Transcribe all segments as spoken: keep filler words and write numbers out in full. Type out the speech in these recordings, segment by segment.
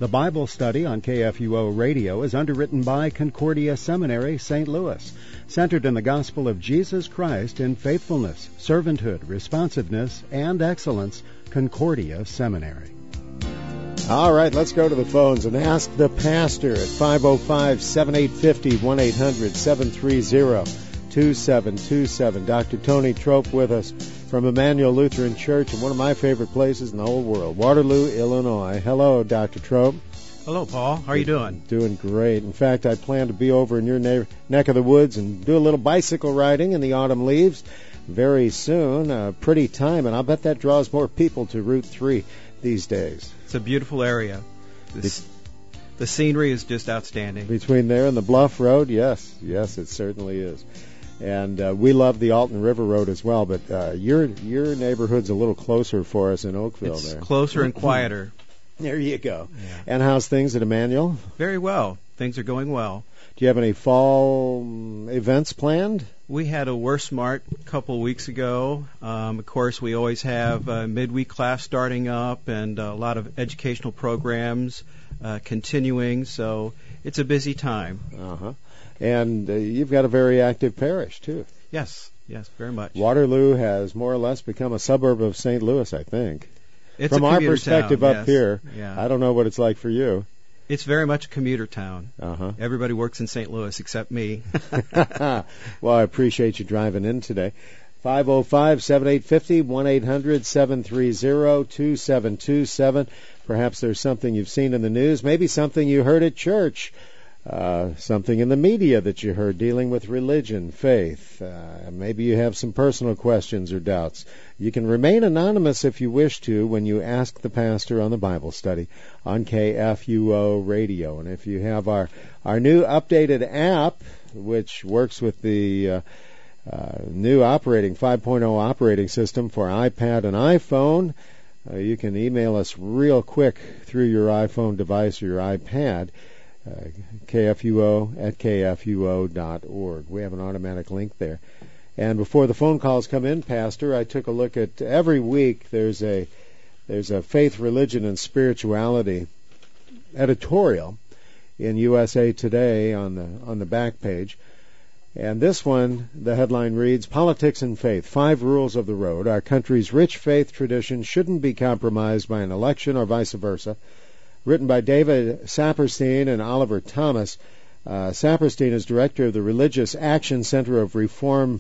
The Bible study on K F U O Radio is underwritten by Concordia Seminary, Saint Louis, centered in the gospel of Jesus Christ in faithfulness, servanthood, responsiveness, and excellence. Concordia Seminary. All right, let's go to the phones and ask the pastor at five oh five, seven eight five oh, one eight hundred, seven three zero, two seven two seven. Doctor Tony Trope with us from Emmanuel Lutheran Church in one of my favorite places in the whole world, Waterloo, Illinois. Hello, Doctor Trope. Hello, Paul. How are you doing? Doing great. In fact, I plan to be over in your ne- neck of the woods and do a little bicycle riding in the autumn leaves very soon. A pretty time, and I'll bet that draws more people to Route three these days. It's a beautiful area. This, the scenery is just outstanding. Between there and the Bluff Road, yes. Yes, it certainly is. And uh, we love the Alton River Road as well, but uh, your your neighborhood's a little closer for us in Oakville. It's there. closer and quieter. There you go. Yeah. And how's things at Emmanuel? Very well. Things are going well. Do you have any fall um, events planned? We had a Worst Mart a couple weeks ago. Um, of course, we always have a midweek class starting up and a lot of educational programs uh, continuing, so it's a busy time. Uh-huh. And uh, you've got a very active parish, too. Yes, yes, very much. Waterloo has more or less become a suburb of Saint Louis, I think. It's From a our commuter perspective town, up yes. here, Yeah. I don't know what it's like for you. It's very much a commuter town. Uh-huh. Everybody works in Saint Louis except me. Well, I appreciate you driving in today. five oh five, seven eight five oh, one eight hundred, seven three zero, two seven two seven. Perhaps there's something you've seen in the news, maybe something you heard at church, uh, something in the media that you heard dealing with religion, faith. Uh, maybe you have some personal questions or doubts. You can remain anonymous if you wish to when you ask the pastor on the Bible study on K F U O Radio. And if you have our, our new updated app, which works with the uh, uh, new operating five point oh operating system for iPad and iPhone, uh, you can email us real quick through your iPhone device or your iPad, uh, K F U O at K F U O dot org. We have an automatic link there. And before the phone calls come in, Pastor, I took a look at every week there's a there's a faith, religion, and spirituality editorial in U S A Today on the on the back page. And this one, the headline reads, Politics and Faith, Five Rules of the Road. Our country's rich faith tradition shouldn't be compromised by an election or vice versa. Written by David Saperstein and Oliver Thomas. Uh, Saperstein is director of the Religious Action Center of Reform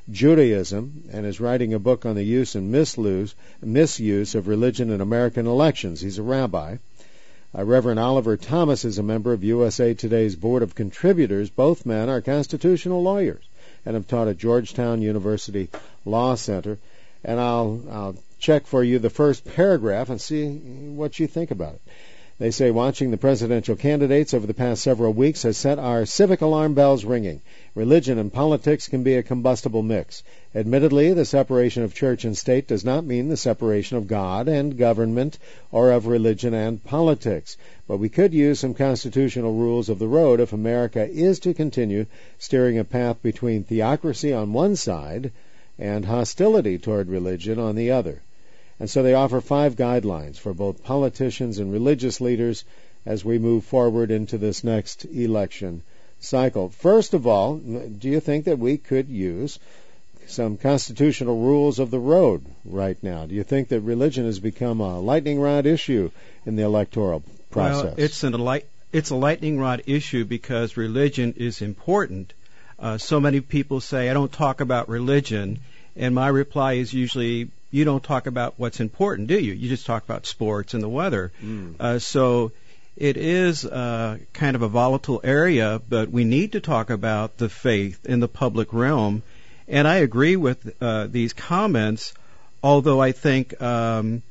Judaism and is writing a book on the use and misuse, misuse of religion in American elections. He's a rabbi. Uh, Reverend Oliver Thomas is a member of U S A Today's Board of Contributors. Both men are constitutional lawyers and have taught at Georgetown University Law Center. And I'll, I'll check for you the first paragraph and see what you think about it. They say, watching the presidential candidates over the past several weeks has set our civic alarm bells ringing. Religion and politics can be a combustible mix. Admittedly, the separation of church and state does not mean the separation of God and government or of religion and politics. But we could use some constitutional rules of the road if America is to continue steering a path between theocracy on one side and hostility toward religion on the other. And so they offer five guidelines for both politicians and religious leaders as we move forward into this next election cycle. First of all, do you think that we could use some constitutional rules of the road right now? Do you think that religion has become a lightning rod issue in the electoral process? Well, it's, an, it's a lightning rod issue because religion is important. Uh, so many people say, I don't talk about religion, and my reply is usually, you don't talk about what's important, do you? You just talk about sports and the weather. Mm. Uh, so it is uh, kind of a volatile area, but we need to talk about the faith in the public realm. And I agree with uh, these comments, although I think um,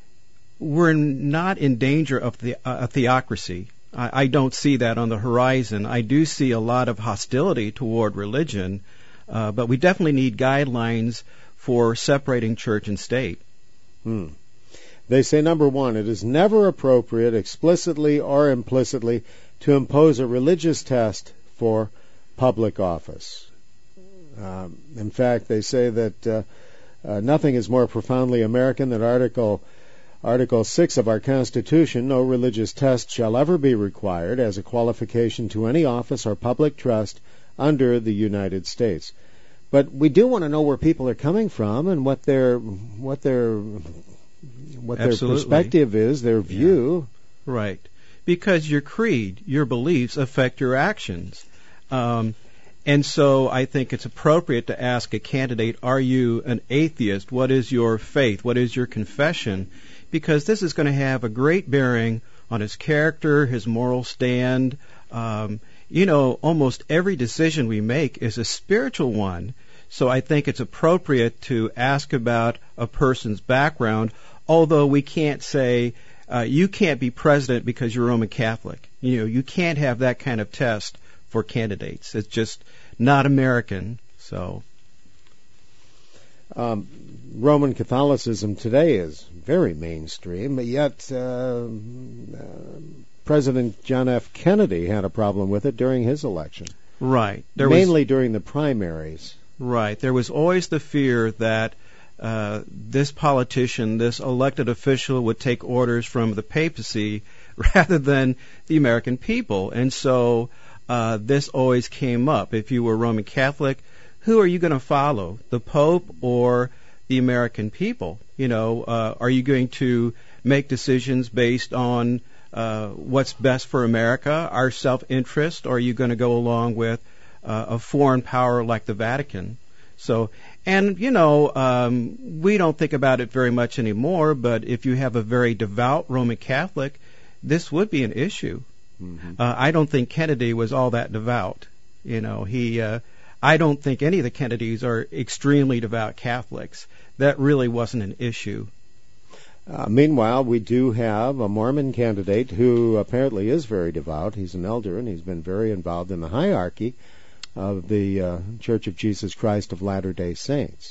we're not in danger of the, uh, a theocracy. I, I don't see that on the horizon. I do see a lot of hostility toward religion, uh, but we definitely need guidelines for separating church and state. Hmm. They say, number one, it is never appropriate, explicitly or implicitly, to impose a religious test for public office. Um, in fact, they say that uh, uh, nothing is more profoundly American than Article Article six of our Constitution, no religious test shall ever be required as a qualification to any office or public trust under the United States. But we do want to know where people are coming from and what their what their what their Absolutely. perspective is, their view. Yeah. Right. Because your creed, your beliefs affect your actions. Um, and so I think it's appropriate to ask a candidate, are you an atheist? What is your faith? What is your confession? Because this is going to have a great bearing on his character, his moral stand. Um, you know, almost every decision we make is a spiritual one. So I think it's appropriate to ask about a person's background, although we can't say, uh, you can't be president because you're Roman Catholic. You know, you can't have that kind of test for candidates. It's just not American. So, um, Roman Catholicism today is very mainstream, but yet uh, uh, President John F. Kennedy had a problem with it during his election. Right. There Mainly was, during the primaries. Right. There was always the fear that uh, this politician, this elected official, would take orders from the papacy rather than the American people. And so uh, this always came up. If you were Roman Catholic, who are you going to follow, the Pope or the American people? You know, uh, are you going to make decisions based on uh, what's best for America, our self-interest, or are you going to go along with uh, a foreign power like the Vatican? So, and, you know, um, we don't think about it very much anymore, but if you have a very devout Roman Catholic, this would be an issue. Mm-hmm. Uh, I don't think Kennedy was all that devout. You know, he, uh, I don't think any of the Kennedys are extremely devout Catholics. That really wasn't an issue. Uh, meanwhile, we do have a Mormon candidate who apparently is very devout. He's an elder, and he's been very involved in the hierarchy of the uh, Church of Jesus Christ of Latter-day Saints.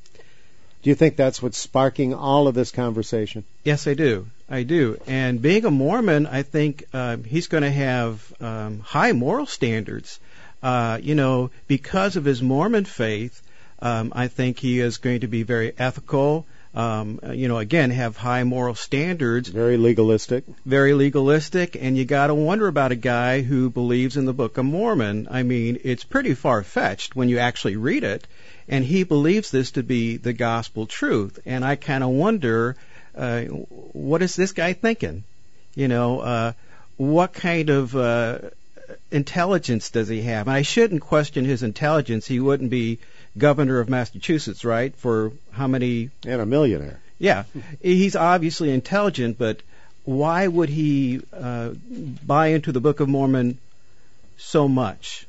Do you think that's what's sparking all of this conversation? Yes, I do. I do. And being a Mormon, I think uh, he's going to have um, high moral standards. Uh, you know, because of his Mormon faith, um, I think he is going to be very ethical. Um, you know, again, have high moral standards. Very legalistic. Very legalistic, and you got to wonder about a guy who believes in the Book of Mormon. I mean, it's pretty far-fetched when you actually read it, and he believes this to be the gospel truth. And I kind of wonder, uh, what is this guy thinking? You know, uh, what kind of uh, intelligence does he have? And I shouldn't question his intelligence. He wouldn't be governor of Massachusetts, right, for how many... And a millionaire. Yeah. He's obviously intelligent, but why would he uh, buy into the Book of Mormon so much?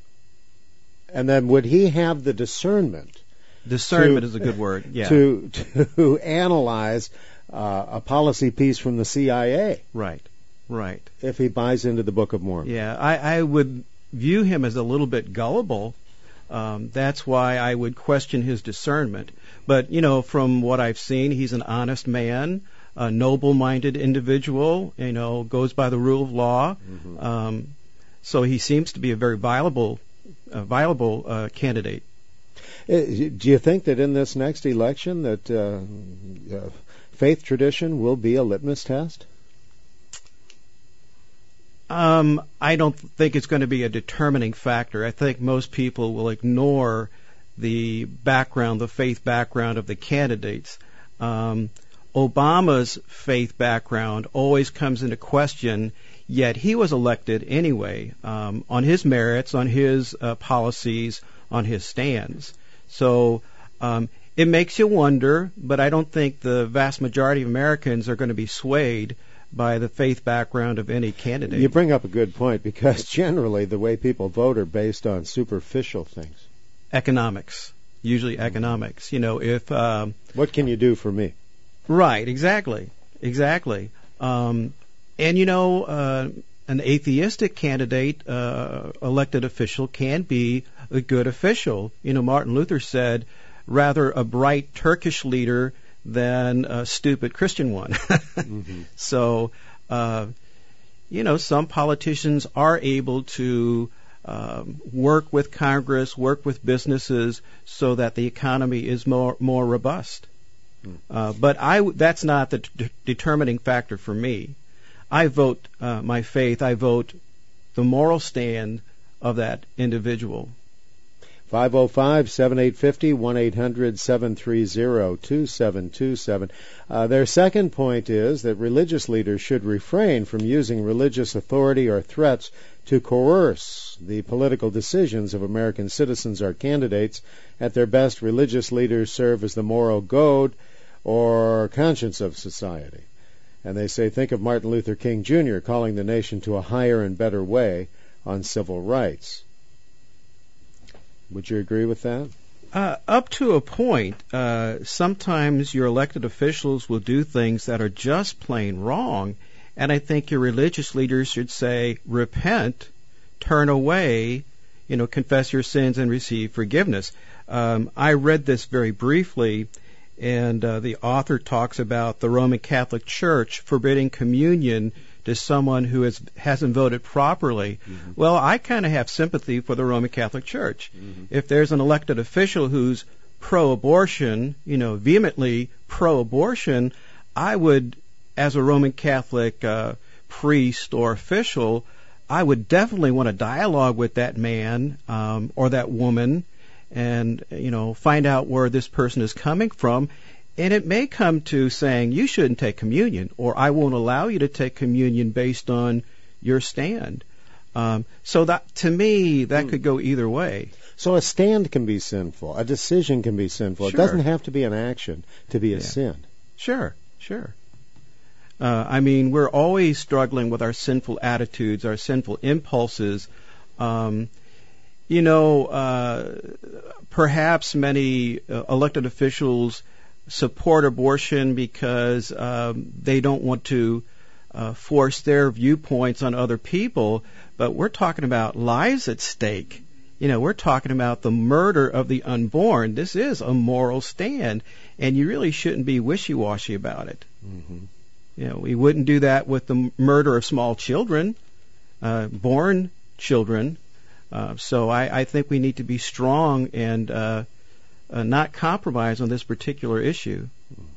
And then would he have the discernment? Discernment to, is a good word, yeah. To, to analyze uh, a policy piece from the C I A. Right, right. If he buys into the Book of Mormon. Yeah, I, I would view him as a little bit gullible. Um, that's why I would question his discernment. But, you know, from what I've seen, he's an honest man, a noble-minded individual, you know, goes by the rule of law. Mm-hmm. Um, so he seems to be a very viable, uh, viable uh, candidate. Do you think that in this next election that uh, uh, faith tradition will be a litmus test? Um, I don't think it's going to be a determining factor. I think most people will ignore the background, the faith background of the candidates. Um, Obama's faith background always comes into question, yet he was elected anyway, um, on his merits, on his uh, policies, on his stands. So um, it makes you wonder, but I don't think the vast majority of Americans are going to be swayed by the faith background of any candidate. You bring up a good point, because generally the way people vote are based on superficial things. Economics, usually economics. You know, if um, what can you do for me? Right, exactly, exactly. Um, and you know, uh, an atheistic candidate, uh, elected official, can be a good official. You know, Martin Luther said, rather a bright Turkish leader than a stupid Christian one. mm-hmm. So, uh, you know, some politicians are able to um, work with Congress, work with businesses, so that the economy is more more robust. Uh, but I, that's not the d- determining factor for me. I vote uh, my faith. I vote the moral stand of that individual. five oh five, seven eight five oh, one eight hundred, seven three zero, two seven two seven. Uh, their second point is that religious leaders should refrain from using religious authority or threats to coerce the political decisions of American citizens or candidates. At their best, religious leaders serve as the moral goad or conscience of society. And they say, think of Martin Luther King Junior calling the nation to a higher and better way on civil rights. Would you agree with that? Uh, up to a point. Uh, sometimes your elected officials will do things that are just plain wrong, and I think your religious leaders should say, repent, turn away, you know, confess your sins and receive forgiveness. Um, I read this very briefly, and uh, the author talks about the Roman Catholic Church forbidding communion to someone who has, hasn't voted properly. Mm-hmm. Well, I kind of have sympathy for the Roman Catholic Church. Mm-hmm. If there's an elected official who's pro-abortion, you know, vehemently pro-abortion, I would, as a Roman Catholic uh, priest or official, I would definitely want to dialogue with that man um, or that woman and, you know, find out where this person is coming from. And it may come to saying, you shouldn't take communion, or I won't allow you to take communion based on your stand. Um, so that, to me, that mm. could go either way. So a stand can be sinful. A decision can be sinful. Sure. It doesn't have to be an action to be a yeah. sin. Sure, sure. Uh, I mean, we're always struggling with our sinful attitudes, our sinful impulses. Um, you know, uh, perhaps many uh, elected officials support abortion because um, they don't want to uh, force their viewpoints on other people, but we're talking about lives at stake. You know, we're talking about the murder of the unborn. This is a moral stand, and you really shouldn't be wishy-washy about it. Mm-hmm. You know, we wouldn't do that with the murder of small children, uh, born children. Uh, so I, I think we need to be strong and uh, Uh, not compromise on this particular issue.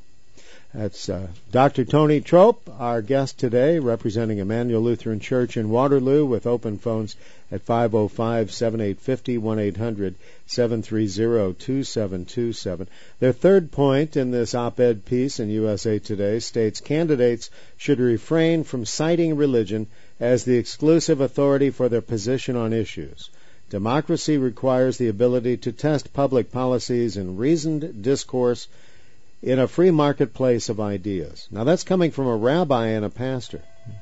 That's uh, Doctor Tony Trope, our guest today, representing Emmanuel Lutheran Church in Waterloo, with open phones at five oh five, seven eight five oh, one eight hundred, seven three zero, two seven two seven. Their third point in this op-ed piece in U S A Today states candidates should refrain from citing religion as the exclusive authority for their position on issues. Democracy requires the ability to test public policies in reasoned discourse in a free marketplace of ideas. Now, that's coming from a rabbi and a pastor.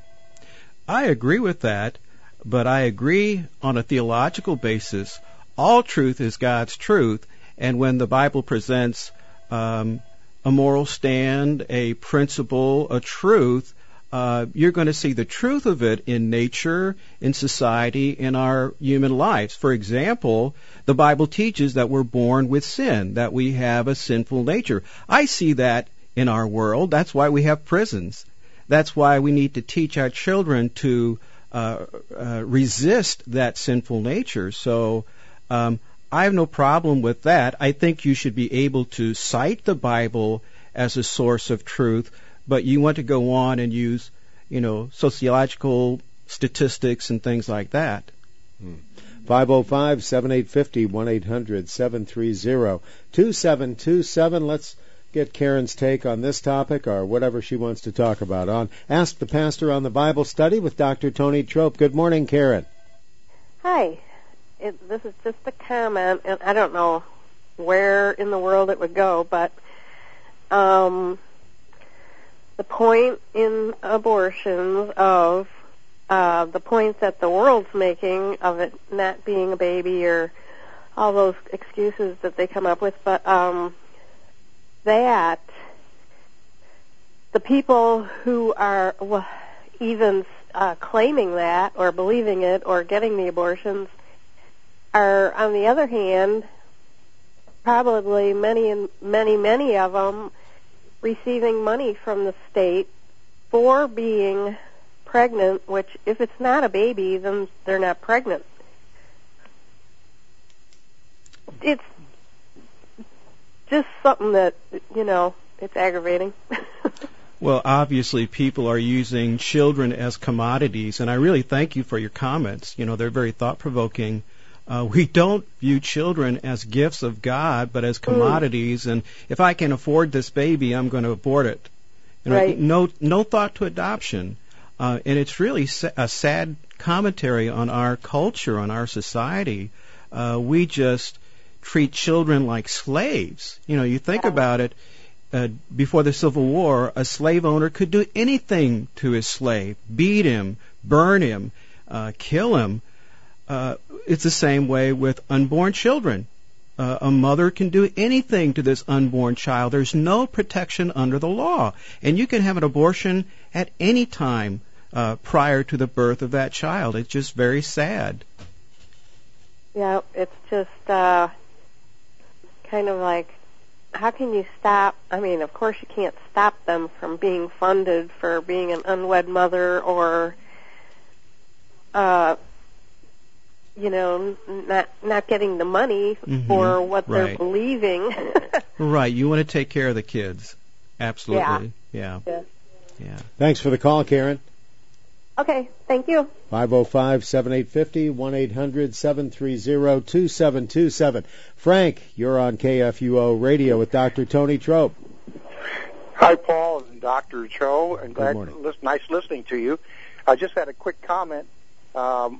I agree with that, but I agree on a theological basis. All truth is God's truth, and when the Bible presents um, a moral stand, a principle, a truth, Uh, you're going to see the truth of it in nature, in society, in our human lives. For example, the Bible teaches that we're born with sin, that we have a sinful nature. I see that in our world. That's why we have prisons. That's why we need to teach our children to uh, uh, resist that sinful nature. So um, I have no problem with that. I think you should be able to cite the Bible as a source of truth, but you want to go on and use, you know, sociological statistics and things like that. five oh five, seven eight five oh, one eight hundred, seven three zero, two seven two seven. Let's get Karen's take on this topic or whatever she wants to talk about on Ask the Pastor on the Bible Study with Doctor Tony Trope. Good morning, Karen. Hi. It, this is just a comment, and I don't know where in the world it would go, but um, the point in abortions of uh, the point that the world's making of it not being a baby or all those excuses that they come up with, but um, that the people who are well, even uh, claiming that or believing it or getting the abortions are, on the other hand, probably many and many, many of them receiving money from the state for being pregnant, which if it's not a baby, then they're not pregnant. It's just something that, you know, it's aggravating. Well, obviously, people are using children as commodities, and I really thank you for your comments. You know, they're very thought-provoking. Uh, we don't view children as gifts of God, but as commodities, mm. and if I can afford this baby, I'm going to abort it. You know, right. No, no thought to adoption. Uh, and it's really sa- a sad commentary on our culture, on our society. Uh, we just treat children like slaves. You know, you think yeah. about it. Uh, before the Civil War, a slave owner could do anything to his slave, beat him, burn him, uh, kill him. Uh, it's the same way with unborn children. Uh, a mother can do anything to this unborn child. There's no protection under the law. And you can have an abortion at any time uh, prior to the birth of that child. It's just very sad. Yeah, it's just uh, kind of like, how can you stop? I mean, of course you can't stop them from being funded for being an unwed mother or, uh, you know, not not getting the money mm-hmm. for what right. they're believing. Right. You want to take care of the kids. Absolutely. Yeah. Yeah. yeah. Yeah. Thanks for the call, Karen. Okay. Thank you. five oh five, seven eight five oh, one eight hundred, seven three zero, two seven two seven. Frank, you're on K F U O Radio with Doctor Tony Trope. Hi, Paul and Doctor Cho, and Good glad, morning. listen, nice listening to you. I just had a quick comment. Um,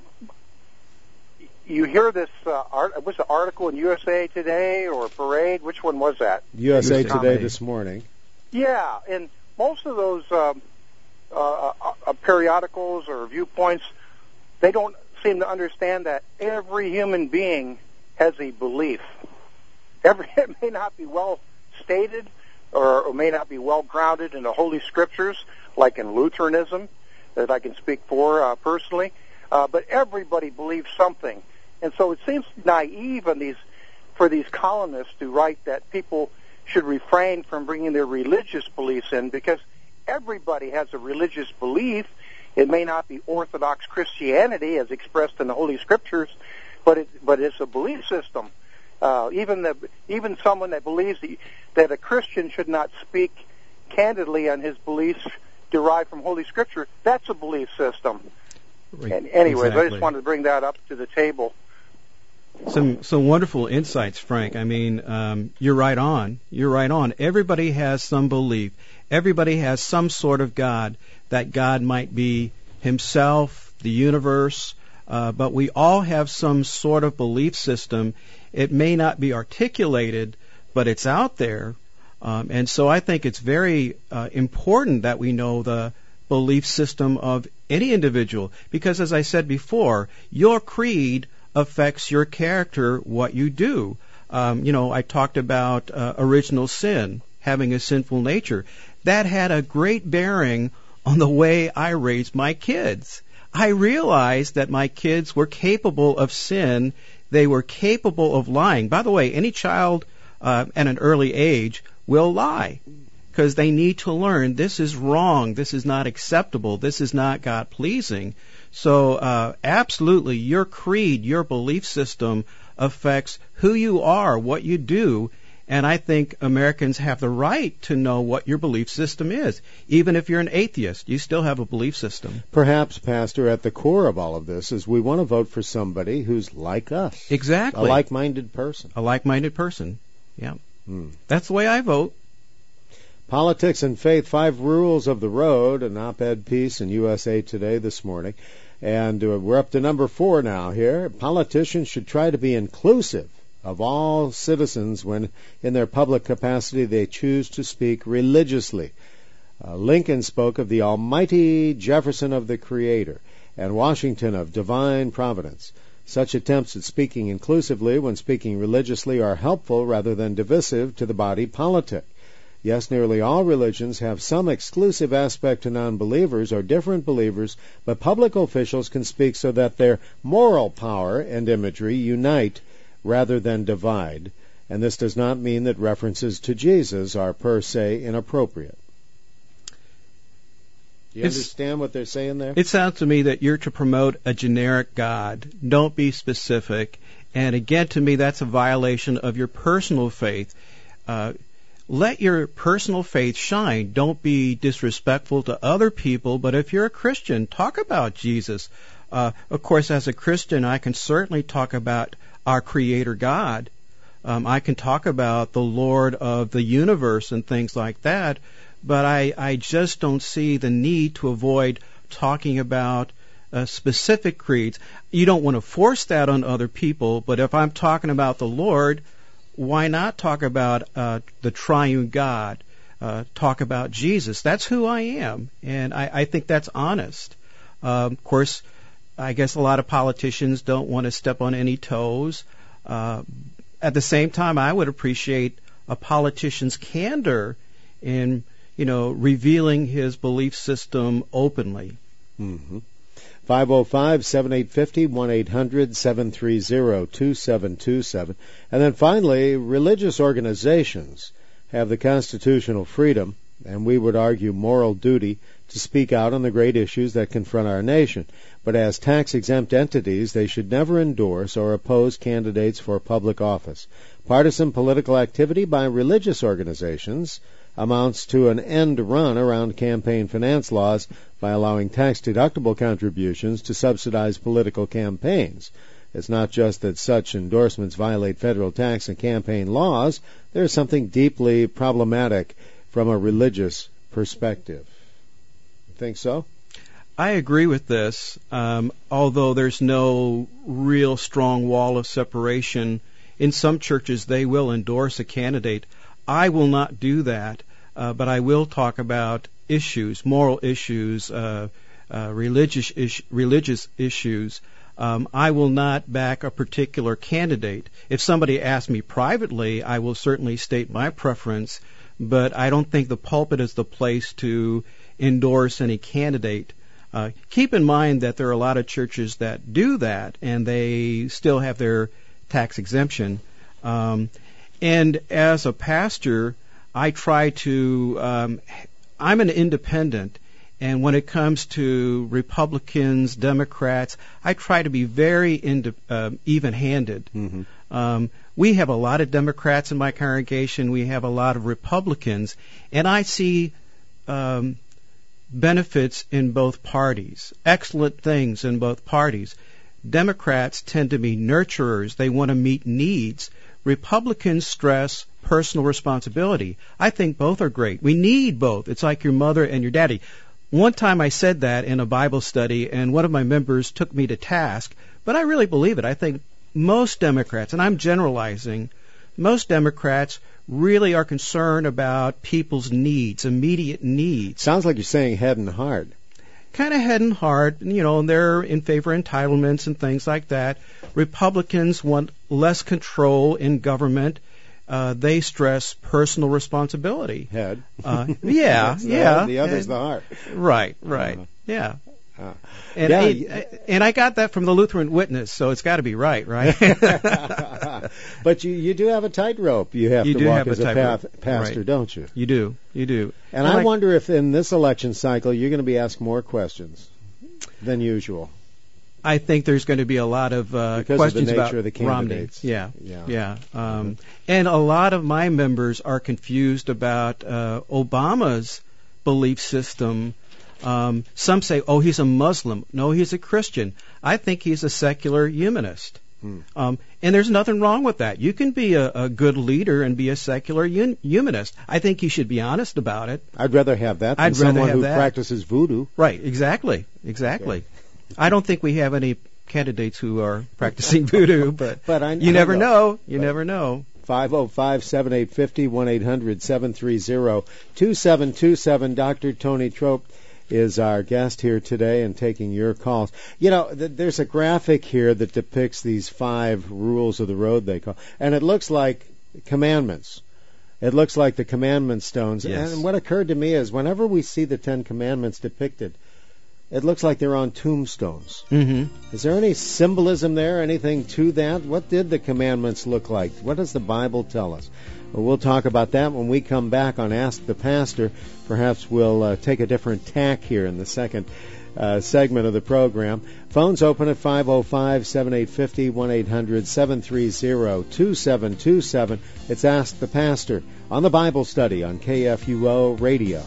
you hear this, uh, art, was the article in U S A Today or Parade? Which one was that? U S A Today Today this morning. Yeah, and most of those um, uh, uh, periodicals or viewpoints, they don't seem to understand that every human being has a belief. Every, it may not be well stated or, or may not be well grounded in the Holy Scriptures, like in Lutheranism, that I can speak for uh, personally, uh, but everybody believes something. And so it seems naive in these, for these columnists to write that people should refrain from bringing their religious beliefs in, because everybody has a religious belief. It may not be Orthodox Christianity as expressed in the Holy Scriptures, but it, but it's a belief system. Uh, even the even someone that believes the, that a Christian should not speak candidly on his beliefs derived from Holy Scripture, that's a belief system. Right. And anyways, Exactly. I just wanted to bring that up to the table. Some some wonderful insights, Frank. I mean, um, you're right on. You're right on. Everybody has some belief. Everybody has some sort of God. That God might be himself, the universe, uh, but we all have some sort of belief system. It may not be articulated, but it's out there. Um, and so I think it's very uh, important that we know the belief system of any individual, because as I said before, your creed affects your character, what you do. Um, you know, I talked about uh, original sin, having a sinful nature. That had a great bearing on the way I raised my kids. I realized that my kids were capable of sin. They were capable of lying. By the way, any child uh, at an early age will lie because they need to learn this is wrong, this is not acceptable, this is not God-pleasing. So uh, absolutely, your creed, your belief system affects who you are, what you do, and I think Americans have the right to know what your belief system is. Even if you're an atheist, you still have a belief system. Perhaps, Pastor, at the core of all of this is we want to vote for somebody who's like us. Exactly. A like-minded person. A like-minded person, yeah. Hmm. That's the way I vote. Politics and Faith, Five Rules of the Road, an op-ed piece in U S A Today this morning. And uh, we're up to number four now here. Politicians should try to be inclusive of all citizens when in their public capacity they choose to speak religiously. Uh, Lincoln spoke of the almighty, Jefferson of the Creator, and Washington of divine providence. Such attempts at speaking inclusively when speaking religiously are helpful rather than divisive to the body politic. Yes, nearly all religions have some exclusive aspect to non-believers or different believers, but public officials can speak so that their moral power and imagery unite rather than divide. And this does not mean that references to Jesus are per se inappropriate. Do you It's, understand what they're saying there? It sounds to me that you're to promote a generic God. Don't be specific. And again, to me, that's a violation of your personal faith. Uh, let your personal faith shine. Don't be disrespectful to other people, but if you're a Christian, talk about Jesus. Uh, of course, as a Christian, I can certainly talk about our Creator God. Um, I can talk about the Lord of the universe and things like that, but I, I just don't see the need to avoid talking about uh, specific creeds. You don't want to force that on other people, but if I'm talking about the Lord, why not talk about uh, the triune God? Uh, talk about Jesus. That's who I am, and I, I think that's honest. Um, of course, I guess a lot of politicians don't want to step on any toes. Uh, at the same time, I would appreciate a politician's candor in, you know, revealing his belief system openly. Mm-hmm. five oh five, seven eight five oh, one eight hundred, seven three zero, two seven two seven. And then finally, religious organizations have the constitutional freedom, and we would argue moral duty, to speak out on the great issues that confront our nation. But as tax-exempt entities, they should never endorse or oppose candidates for public office. Partisan political activity by religious organizations amounts to an end run around campaign finance laws by allowing tax-deductible contributions to subsidize political campaigns. It's not just that such endorsements violate federal tax and campaign laws. There's something deeply problematic from a religious perspective. You think so? I agree with this, um, although there's no real strong wall of separation. In some churches, they will endorse a candidate. I will not do that, uh, but I will talk about issues, moral issues, uh, uh, religious is- religious issues. Um, I will not back a particular candidate. If somebody asks me privately, I will certainly state my preference, but I don't think the pulpit is the place to endorse any candidate. Uh, keep in mind that there are a lot of churches that do that, and they still have their tax exemption. Um, and as a pastor, I try to, um, I'm an independent, and when it comes to Republicans, Democrats, I try to be very ind- uh, even-handed. Mm-hmm. Um, we have a lot of Democrats in my congregation. We have a lot of Republicans, and I see um, benefits in both parties, excellent things in both parties. Democrats tend to be nurturers. They want to meet needs. Republicans stress personal responsibility. I think both are great. We need both. It's like your mother and your daddy. One time I said that in a Bible study, and one of my members took me to task, but I really believe it. I think most Democrats, and I'm generalizing, most Democrats really are concerned about people's needs, immediate needs. Sounds like you're saying head and heart. Kind of head and heart, you know, and they're in favor of entitlements and things like that. Republicans want less control in government. Uh, they stress personal responsibility. Head. Uh, yeah, the yeah. Head, the other's the heart. Right, right. Uh, yeah. Uh, and, yeah, I, yeah. and I got that from the Lutheran Witness, so it's got to be right, right? But you, you do have a tightrope you have you to do walk have as a, a path, pastor, right. don't you? You do, you do. And, and I like, wonder if in this election cycle you're going to be asked more questions than usual. I think there's going to be a lot of uh, because questions of the nature about of the candidates. Romney. Yeah, yeah. yeah. Um, mm-hmm. And a lot of my members are confused about uh, Obama's belief system. Um, some say, oh, he's a Muslim. No, he's a Christian. I think he's a secular humanist. Hmm. Um, and there's nothing wrong with that. You can be a, a good leader and be a secular un- humanist. I think you should be honest about it. I'd rather have that than I'd rather someone have who that. practices voodoo. Right, exactly, exactly. Okay. I don't think we have any candidates who are practicing voodoo, but, but I, you I never know. know. You but never know. five oh five, seven eight five oh, one eight hundred, seven three zero, two seven two seven. Doctor Tony Trope is our guest here today and taking your calls. You know, th- there's a graphic here that depicts these five rules of the road, they call, and it looks like commandments. It looks like the commandment stones. Yes. And what occurred to me is whenever we see the Ten Commandments depicted, it looks like they're on tombstones. Mm-hmm. Is there any symbolism there, anything to that? What did the commandments look like? What does the Bible tell us? Well, we'll talk about that when we come back on Ask the Pastor. Perhaps we'll uh, take a different tack here in the second uh, segment of the program. Phones open at five oh five, seven eight five oh, one eight hundred, seven three zero, two seven two seven. It's Ask the Pastor on the Bible Study on K F U O Radio.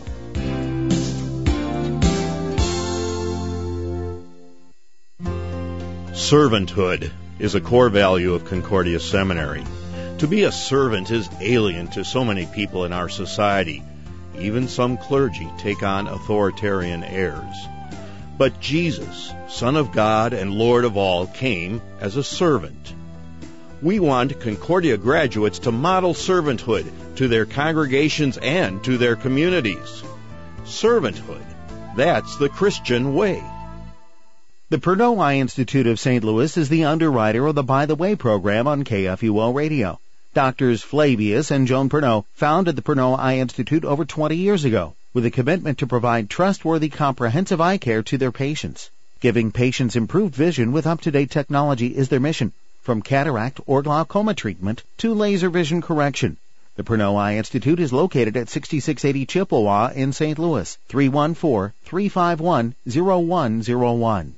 Servanthood is a core value of Concordia Seminary. To be a servant is alien to so many people in our society. Even some clergy take on authoritarian airs. But Jesus, Son of God and Lord of all, came as a servant. We want Concordia graduates to model servanthood to their congregations and to their communities. Servanthood, that's the Christian way. The Pernod Eye Institute of Saint Louis is the underwriter of the By the Way program on K F U O Radio. Doctors Flavius and Joan Pernod founded the Pernod Eye Institute over twenty years ago with a commitment to provide trustworthy, comprehensive eye care to their patients. Giving patients improved vision with up-to-date technology is their mission, from cataract or glaucoma treatment to laser vision correction. The Pernod Eye Institute is located at sixty-six eighty Chippewa in Saint Louis, three one four, three five one, zero one zero one.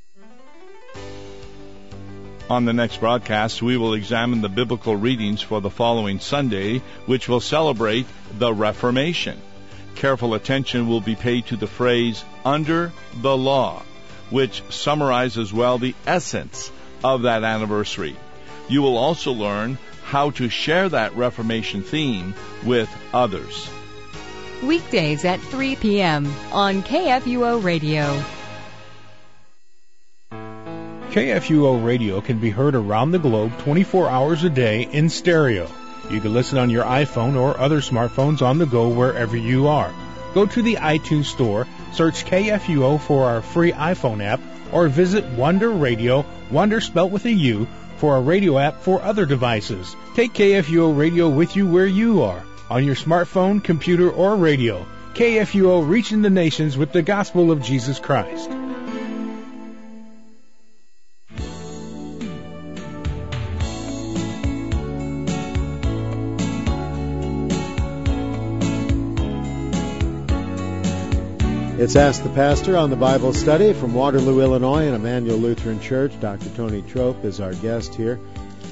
On the next broadcast, we will examine the biblical readings for the following Sunday, which will celebrate the Reformation. Careful attention will be paid to the phrase, under the law, which summarizes well the essence of that anniversary. You will also learn how to share that Reformation theme with others. Weekdays at three p.m. on K F U O Radio. K F U O Radio can be heard around the globe twenty-four hours a day in stereo. You can listen on your iPhone or other smartphones on the go wherever you are. Go to the iTunes Store, search K F U O for our free iPhone app, or visit Wonder Radio, Wonder spelt with a U, for a radio app for other devices. Take K F U O Radio with you where you are, on your smartphone, computer, or radio. K F U O reaching the nations with the gospel of Jesus Christ. It's Ask the Pastor on the Bible Study from Waterloo, Illinois, and Emmanuel Lutheran Church. Doctor Tony Trope is our guest here.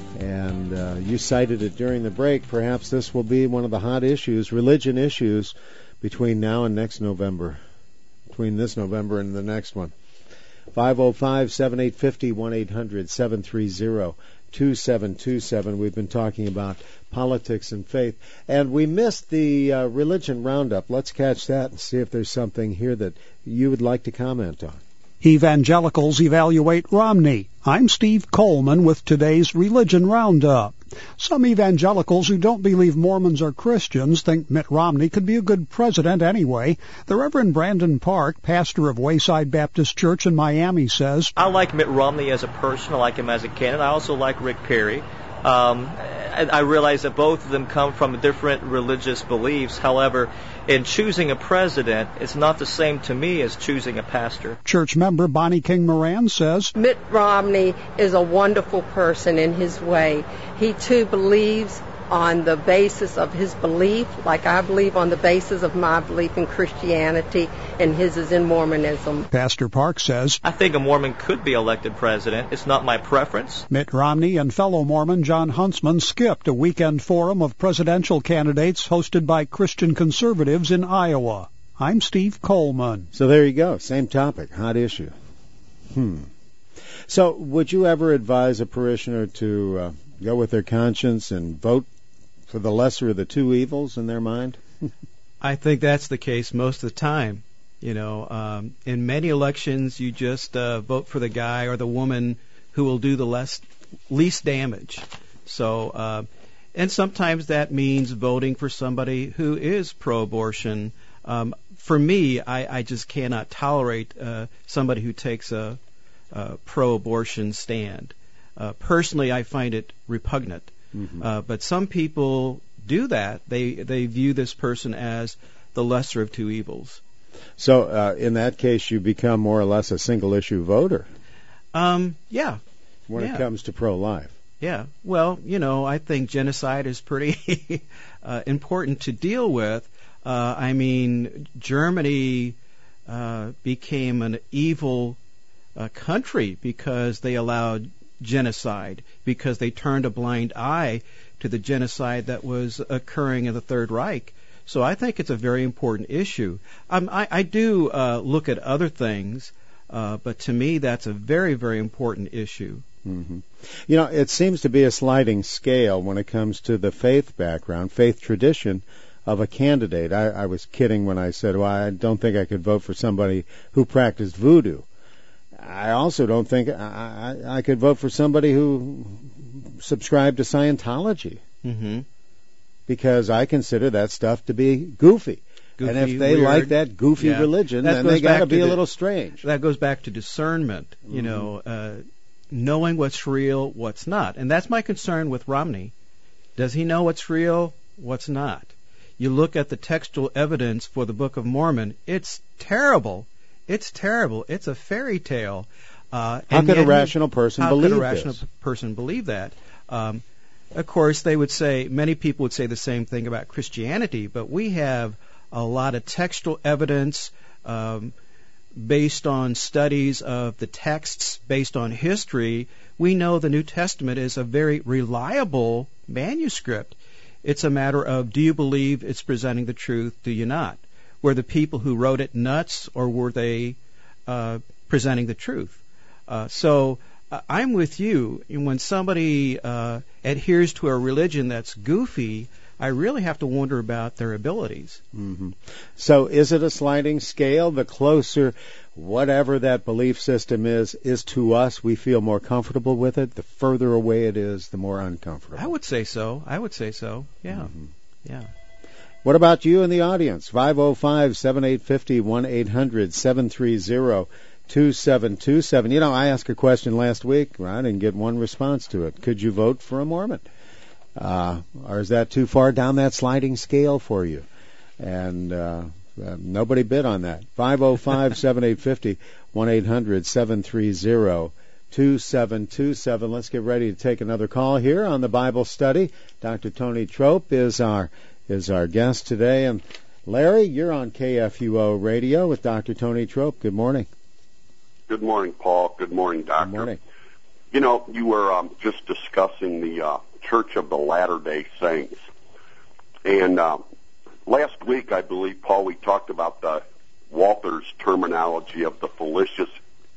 And uh, you cited it during the break. Perhaps this will be one of the hot issues, religion issues, between now and next November. Between this November and the next one. five oh five, seven eight five oh, one eight hundred, seven three zero, two seven two seven. We've been talking about politics and faith. And we missed the uh, religion roundup. Let's catch that and see if there's something here that you would like to comment on. Evangelicals evaluate Romney. I'm Steve Coleman with today's Religion Roundup. Some evangelicals who don't believe Mormons are Christians think Mitt Romney could be a good president anyway. The Reverend Brandon Park, pastor of Wayside Baptist Church in Miami, says, I like Mitt Romney as a person. I like him as a candidate. I also like Rick Perry. Um, I, I realize that both of them come from different religious beliefs. However, in choosing a president, it's not the same to me as choosing a pastor. Church member Bonnie King Moran says, Mitt Romney is a wonderful person in his way. He too believes on the basis of his belief, like I believe on the basis of my belief in Christianity, and his is in Mormonism. Pastor Park says, I think a Mormon could be elected president. It's not my preference. Mitt Romney and fellow Mormon John Huntsman skipped a weekend forum of presidential candidates hosted by Christian conservatives in Iowa. I'm Steve Coleman. So there you go. Same topic. Hot issue. Hmm. So would you ever advise a parishioner to uh, go with their conscience and vote for the lesser of the two evils in their mind? I think that's the case most of the time. You know, um, in many elections, you just uh, vote for the guy or the woman who will do the less, least damage. So, uh, and sometimes that means voting for somebody who is pro-abortion. Um, for me, I, I just cannot tolerate uh, somebody who takes a, a pro-abortion stand. Uh, personally, I find it repugnant. Mm-hmm. Uh, but some people do that. They they view this person as the lesser of two evils. So uh, in that case, you become more or less a single-issue voter. Um, yeah. When yeah. it comes to pro-life. Yeah. Well, you know, I think genocide is pretty uh, important to deal with. Uh, I mean, Germany uh, became an evil uh, country because they allowed genocide, because they turned a blind eye to the genocide that was occurring in the Third Reich. So I think it's a very important issue. Um, I, I do uh, look at other things, uh, but to me that's a very, very important issue. Mm-hmm. You know, it seems to be a sliding scale when it comes to the faith background, faith tradition of a candidate. I, I was kidding when I said, well, I don't think I could vote for somebody who practiced voodoo. I also don't think I, I, I could vote for somebody who subscribed to Scientology. Mm-hmm. Because I consider that stuff to be goofy. goofy and if they weird. like that goofy yeah. religion, that then they got to be the, a little strange. That goes back to discernment, you mm-hmm. know, uh, knowing what's real, what's not. And that's my concern with Romney. Does he know what's real, what's not? You look at the textual evidence for the Book of Mormon, it's terrible. It's terrible. It's a fairy tale. Uh, how could a rational he, person how believe could a rational this? person believe that? Um, Of course, they would say, many people would say the same thing about Christianity, but we have a lot of textual evidence um, based on studies of the texts, based on history. We know the New Testament is a very reliable manuscript. It's a matter of, do you believe it's presenting the truth, do you not? Were the people who wrote it nuts, or were they uh, presenting the truth? Uh, so... Uh, I'm with you. When somebody uh, adheres to a religion that's goofy, I really have to wonder about their abilities. Mm-hmm. So is it a sliding scale? The closer whatever that belief system is, is to us, we feel more comfortable with it. The further away it is, the more uncomfortable. I would say so. I would say so. Yeah. Mm-hmm. Yeah. What about you in the audience? five oh five, seven eight five oh, one eight hundred, seven three zero two seven two seven. You know, I asked a question last week. I didn't get one response to it. Could you vote for a Mormon? Uh, or is that too far down that sliding scale for you? And uh, uh, nobody bid on that. five oh five, seven eight five oh, one eight hundred, seven three zero two seven two seven. Let's get ready to take another call here on the Bible study. Doctor Tony Trope is our is our guest today. And Larry, you're on K F U O Radio with Doctor Tony Trope. Good morning. Good morning, Paul. Good morning, Doctor. Good morning. You know, you were um, just discussing the uh, Church of the Latter-day Saints. And uh, last week, I believe, Paul, we talked about the Walther's terminology of the fallacious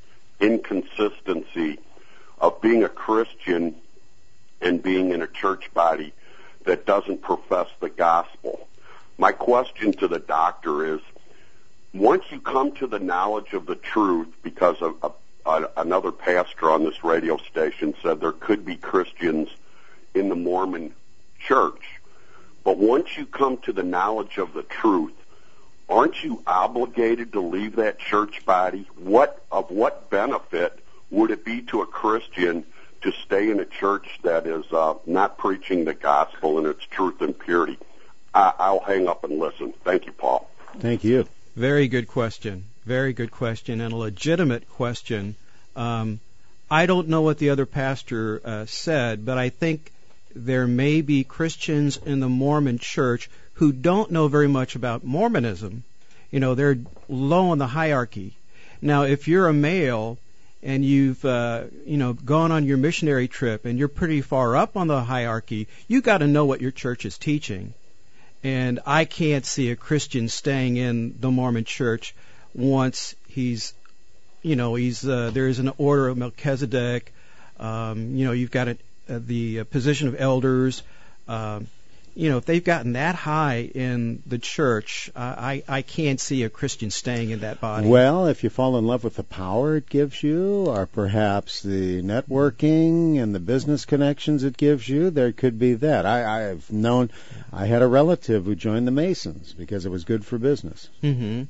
inconsistency of being a Christian and being in a church body that doesn't profess the gospel. My question to the doctor is, once you come to the knowledge of the truth, because of, of, uh, another pastor on this radio station said there could be Christians in the Mormon church, but once you come to the knowledge of the truth, aren't you obligated to leave that church body? What of what benefit would it be to a Christian to stay in a church that is uh, not preaching the gospel in its truth and purity? I, I'll hang up and listen. Thank you, Paul. Thank you. Very good question. Very good question, and a legitimate question. Um, I don't know what the other pastor uh, said, but I think there may be Christians in the Mormon church who don't know very much about Mormonism. You know, they're low on the hierarchy. Now, if you're a male and you've, uh, you know, gone on your missionary trip and you're pretty far up on the hierarchy, you got to know what your church is teaching. And I can't see a Christian staying in the Mormon church once he's, you know, he's uh, there is an order of Melchizedek. Um, you know, you've got a, uh, the uh, position of elders. Um, you know, if they've gotten that high in the church, uh, I, I can't see a Christian staying in that body. Well, if you fall in love with the power it gives you, or perhaps the networking and the business connections it gives you, there could be that. I, I've known, I had a relative who joined the Masons because it was good for business. Mm-hmm.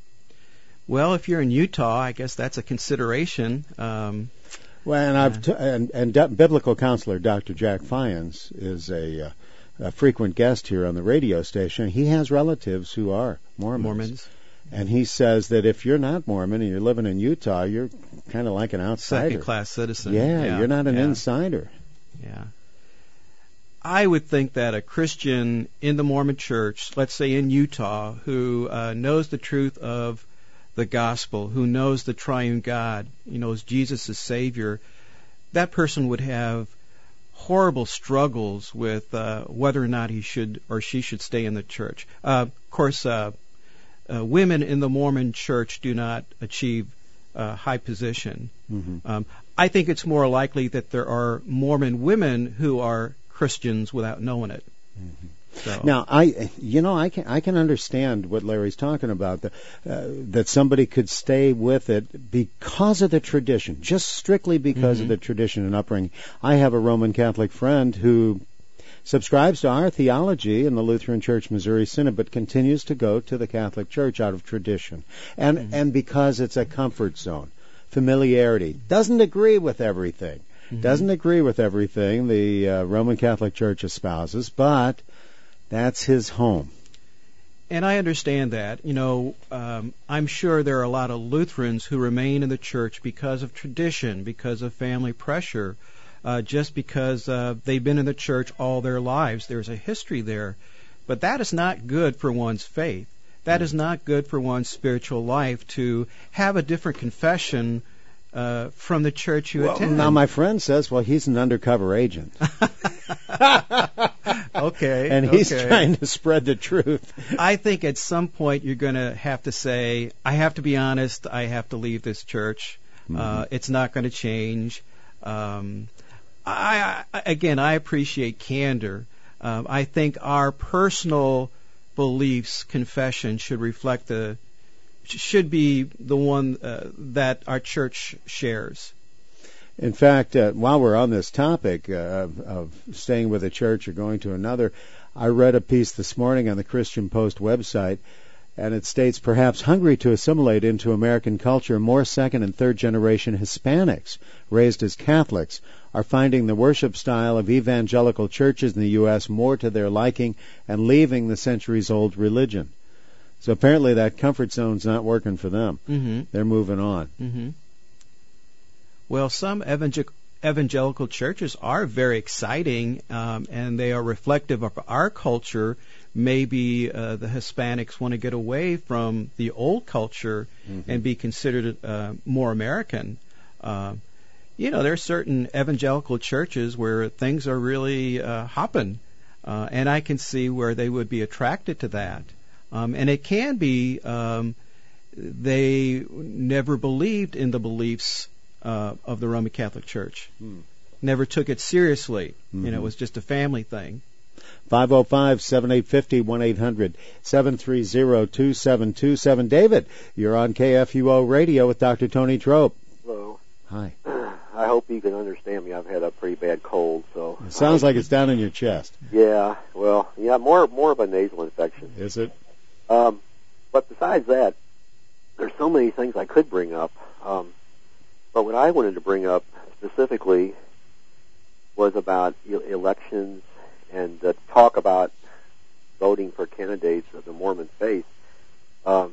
Well, if you're in Utah, I guess that's a consideration. Um, well, and I've t- and, and D- biblical counselor Doctor Jack Fyans is a uh, a frequent guest here on the radio station. He has relatives who are Mormons. Mormons. And he says that if you're not Mormon and you're living in Utah, you're kind of like an outsider. Second-class citizen. Yeah, yeah, you're not an yeah. insider. Yeah. I would think that a Christian in the Mormon Church, let's say in Utah, who uh, knows the truth of the gospel, who knows the triune God, you knows Jesus as Savior, that person would have horrible struggles with uh, whether or not he should or she should stay in the church. Uh, of course, uh, uh, women in the Mormon Church do not achieve uh, high position. Mm-hmm. Um, I think it's more likely that there are Mormon women who are Christians without knowing it. Mm-hmm. So. Now, I, you know, I can I can understand what Larry's talking about. The, uh, that somebody could stay with it because of the tradition, just strictly because mm-hmm. of the tradition and upbringing. I have a Roman Catholic friend who subscribes to our theology in the Lutheran Church Missouri Synod, but continues to go to the Catholic Church out of tradition, and mm-hmm. and because it's a comfort zone, familiarity. Doesn't agree with everything. Mm-hmm. Doesn't agree with everything the uh, Roman Catholic Church espouses, but that's his home. And I understand that. You know, um, I'm sure there are a lot of Lutherans who remain in the church because of tradition, because of family pressure, uh, just because uh, they've been in the church all their lives. There's a history there. But that is not good for one's faith. That is not good for one's spiritual life to have a different confession uh, from the church you well, attend. Now, my friend says, well, he's an undercover agent. Okay. And he's okay. trying to spread the truth. I think at some point you're going to have to say, I have to be honest, I have to leave this church. Mm-hmm. Uh, it's not going to change. Um, I, I, again, I appreciate candor. Um, I think our personal beliefs, confession, should reflect the, should be the one uh, that our church shares. In fact, uh, while we're on this topic uh, of, of staying with a church or going to another, I read a piece this morning on the Christian Post website, and it states, perhaps hungry to assimilate into American culture, more second and third generation Hispanics raised as Catholics are finding the worship style of evangelical churches in the U S more to their liking and leaving the centuries-old religion. So apparently that comfort zone's not working for them. Mm-hmm. They're moving on. Mm-hmm. Well, some evangel- evangelical churches are very exciting, um, and they are reflective of our culture. Maybe uh, the Hispanics want to get away from the old culture mm-hmm. and be considered uh, more American. Uh, you know, there are certain evangelical churches where things are really uh, hopping, uh, and I can see where they would be attracted to that. Um, and it can be um, they never believed in the beliefs Uh, of the Roman Catholic Church. Hmm. Never took it seriously. Mm-hmm. You know, it was just a family thing. five oh five, seven eight five oh, one eight hundred, seven three zero, two seven two seven. David, you're on K F U O Radio with Doctor Tony Trope. Hello. Hi. I hope you can understand me. I've had a pretty bad cold, so. It sounds like it's down in your chest. Yeah, well, yeah, more more of a nasal infection. Is it? Um, but besides that, there's so many things I could bring up. Um, But what I wanted to bring up specifically was about e- elections and uh, talk about voting for candidates of the Mormon faith um,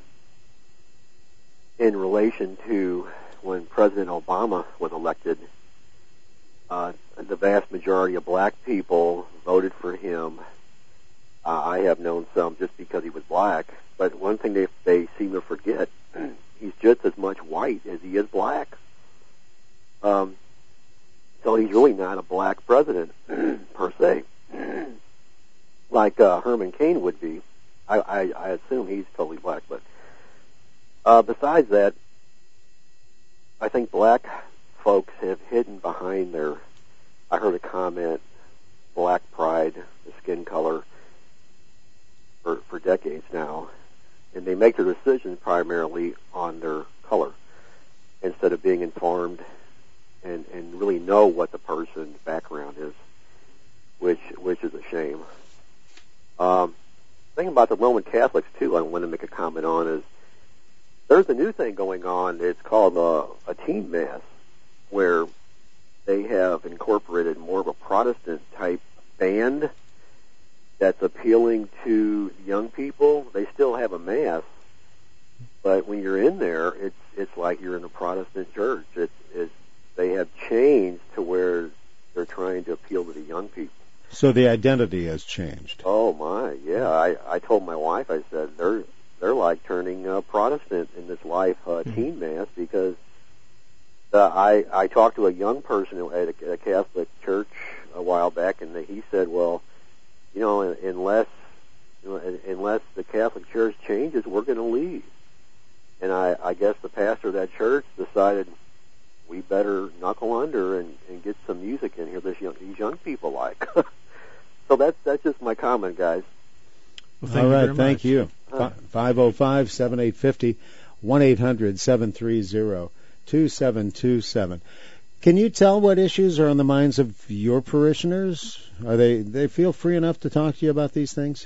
in relation to when President Obama was elected. Uh, the vast majority of black people voted for him. Uh, I have known some just because he was black. But one thing they, they seem to forget, he's just as much white as he is black. Um, so he's really not a black president, per se, like uh, Herman Cain would be. I, I, I assume he's totally black. But uh, besides that, I think black folks have hidden behind their, I heard a comment, black pride, the skin color, for, for decades now. And they make their decisions primarily on their color instead of being informed and, and really know what the person's background is, which which is a shame. Um, the thing about the Roman Catholics, too, I want to make a comment on is there's a new thing going on. It's called a, a teen mass, where they have incorporated more of a Protestant-type band that's appealing to young people. They still have a mass, but when you're in there, it's it's like you're in a Protestant church. It's, it's they have changed to where they're trying to appeal to the young people. So the identity has changed. Oh my, yeah. I, I told my wife, I said they're they're like turning uh, Protestant in this life uh, mm-hmm. teen mass because uh, I I talked to a young person at a, at a Catholic church a while back, and he said, well, you know, unless you know, unless the Catholic Church changes, we're going to leave. And I, I guess the pastor of that church decided we better knuckle under and, and get some music in here this young, these young people like. So that's that's just my comment, guys. Well, all right, thank you. five oh five, seven eight five oh, one eight hundred, seven three zero, two seven two seven. Can you tell what issues are on the minds of your parishioners? Are they they feel free enough to talk to you about these things?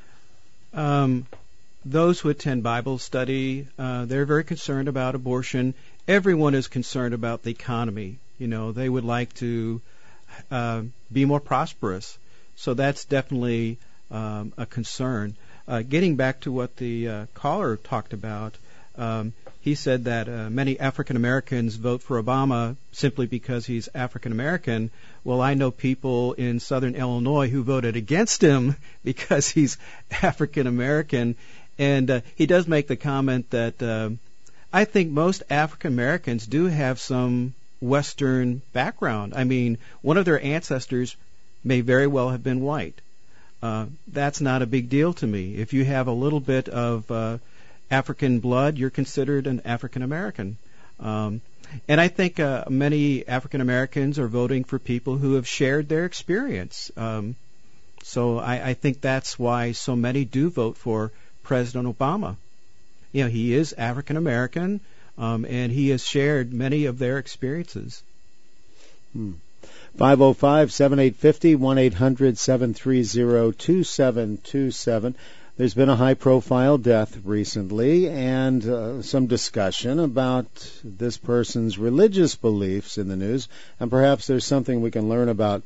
Um, those who attend Bible study, uh, they're very concerned about abortion. Everyone is concerned about the economy. You know, they would like to uh, be more prosperous. So that's definitely um, a concern. Uh, getting back to what the uh, caller talked about, um, he said that uh, many African Americans vote for Obama simply because he's African American. Well, I know people in southern Illinois who voted against him because he's African American. And uh, he does make the comment that uh, I think most African Americans do have some Western background. I mean, one of their ancestors may very well have been white. Uh, that's not a big deal to me. If you have a little bit of uh, African blood, you're considered an African American. Um, and I think uh, many African Americans are voting for people who have shared their experience. Um, so I, I think that's why so many do vote for President Obama. You know, he is African American, um, and he has shared many of their experiences. Hmm. five oh five, seven eight five oh, one eight hundred, seven three zero, two seven two seven. There's been a high-profile death recently and uh, some discussion about this person's religious beliefs in the news, and perhaps there's something we can learn about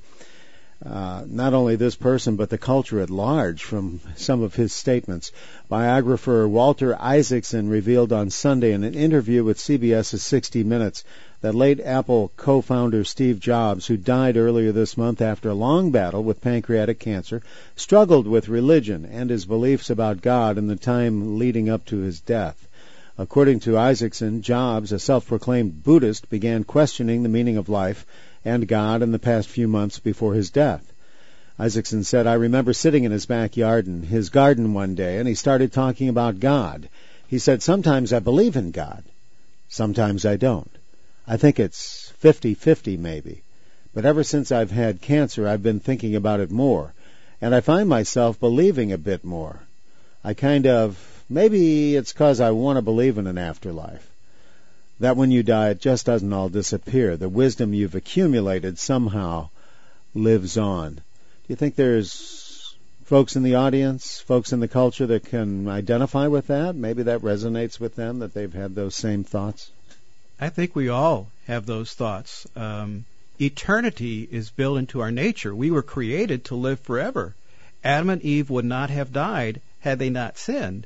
uh, not only this person but the culture at large from some of his statements. Biographer Walter Isaacson revealed on Sunday in an interview with CBS's sixty minutes that late Apple co-founder Steve Jobs, who died earlier this month after a long battle with pancreatic cancer, struggled with religion and his beliefs about God in the time leading up to his death. According to Isaacson, Jobs, a self-proclaimed Buddhist, began questioning the meaning of life and God in the past few months before his death. Isaacson said, I remember sitting in his backyard in his garden one day, and he started talking about God. He said, sometimes I believe in God, sometimes I don't. I think it's fifty-fifty maybe. But ever since I've had cancer, I've been thinking about it more. And I find myself believing a bit more. I kind of, maybe it's because I want to believe in an afterlife. That when you die, it just doesn't all disappear. The wisdom you've accumulated somehow lives on. Do you think there's folks in the audience, folks in the culture that can identify with that? Maybe that resonates with them, that they've had those same thoughts? I think we all have those thoughts. Um, eternity is built into our nature. We were created to live forever. Adam and Eve would not have died had they not sinned.